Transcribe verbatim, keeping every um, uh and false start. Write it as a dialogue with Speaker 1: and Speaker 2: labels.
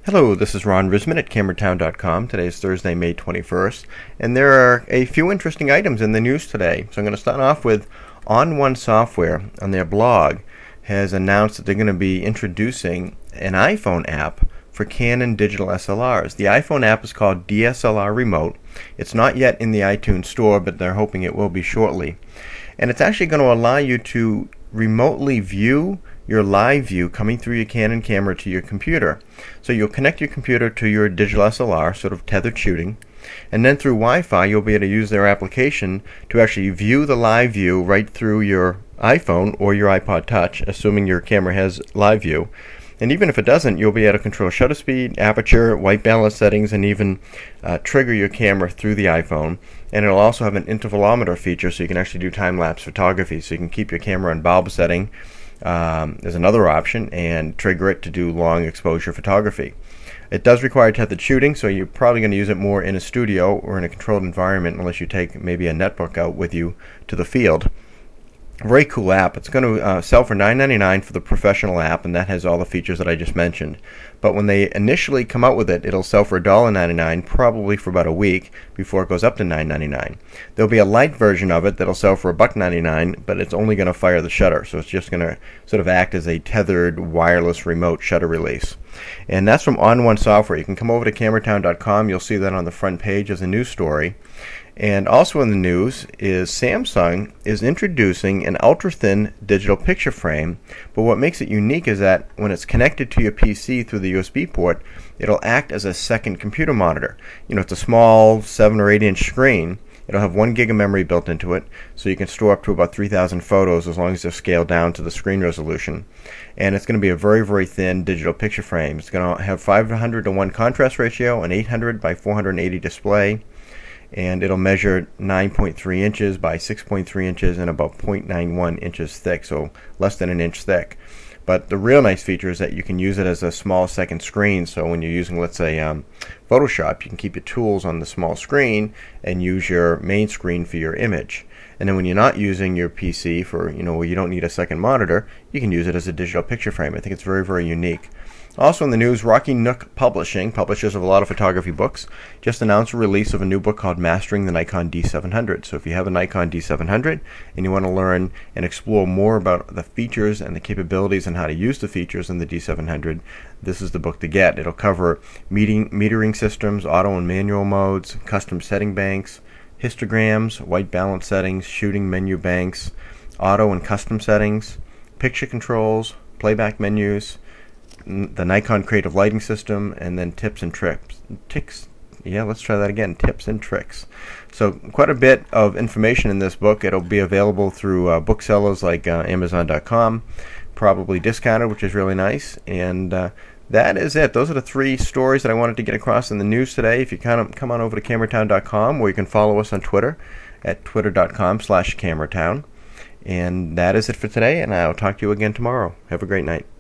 Speaker 1: Hello, this is Ron Risman at Camera Town dot com. Today is Thursday, May twenty-first, and there are a few interesting items in the news today. So I'm going to start off with On One Software on their blog has announced that they're going to be introducing an iPhone app for Canon digital S L Rs. The iPhone app is called D S L R Remote. It's not yet in the iTunes store, but they're hoping it will be shortly. And it's actually going to allow you to remotely view your live view coming through your Canon camera to your computer. So you'll connect your computer to your digital S L R, sort of tethered shooting, and then through Wi-Fi you'll be able to use their application to actually view the live view right through your iPhone or your iPod Touch, assuming your camera has live view. And even if it doesn't, you'll be able to control shutter speed, aperture, white balance settings, and even uh, trigger your camera through the iPhone. And it'll also have an intervalometer feature, so you can actually do time-lapse photography. So you can keep your camera on bulb setting um, as another option and trigger it to do long exposure photography. It does require tethered shooting, so you're probably going to use it more in a studio or in a controlled environment unless you take maybe a netbook out with you to the field. Very cool app. It's going to uh, sell for nine ninety-nine for the professional app, and that has all the features that I just mentioned. But when they initially come out with it, it'll sell for one ninety-nine, probably for about a week before it goes up to nine ninety-nine. There'll be a light version of it that'll sell for one ninety-nine, but it's only going to fire the shutter, so it's just going to sort of act as a tethered wireless remote shutter release. And that's from On One Software. You can come over to Camera Town dot com. You'll see that on the front page as a news story. And also in the news is Samsung is introducing an ultra-thin digital picture frame, but what makes it unique is that when it's connected to your P C through the U S B port, it'll act as a second computer monitor. You know, it's a small seven or eight inch screen. It'll have one gig of memory built into it, so you can store up to about three thousand photos as long as they're scaled down to the screen resolution. And it's going to be a very, very thin digital picture frame. It's going to have five hundred to one contrast ratio, an eight hundred by four eighty display, and it'll measure nine point three inches by six point three inches and about zero point nine one inches thick, so less than an inch thick. But the real nice feature is that you can use it as a small second screen, so when you're using, let's say, um, Photoshop, you can keep your tools on the small screen and use your main screen for your image. And then when you're not using your P C for, you know, where you don't need a second monitor, you can use it as a digital picture frame. I think it's very, very unique. Also in the news, Rocky Nook Publishing, publishers of a lot of photography books, just announced a release of a new book called Mastering the Nikon D seven hundred. So if you have a Nikon D seven hundred and you want to learn and explore more about the features and the capabilities and how to use the features in the D seven hundred, this is the book to get. It'll cover meeting, metering systems, auto and manual modes, custom setting banks, histograms, white balance settings, shooting menu banks, auto and custom settings, picture controls, playback menus, the Nikon Creative Lighting System, and then tips and tricks. Ticks. Yeah, let's try that again. Tips and tricks. So quite a bit of information in this book. It'll be available through uh, booksellers like uh, Amazon dot com, probably discounted, which is really nice. And uh, that is it. Those are the three stories that I wanted to get across in the news today. If you kind of come on over to Camera Town dot com, or you can follow us on Twitter at twitter dot com slash Camera Town. And that is it for today, and I'll talk to you again tomorrow. Have a great night.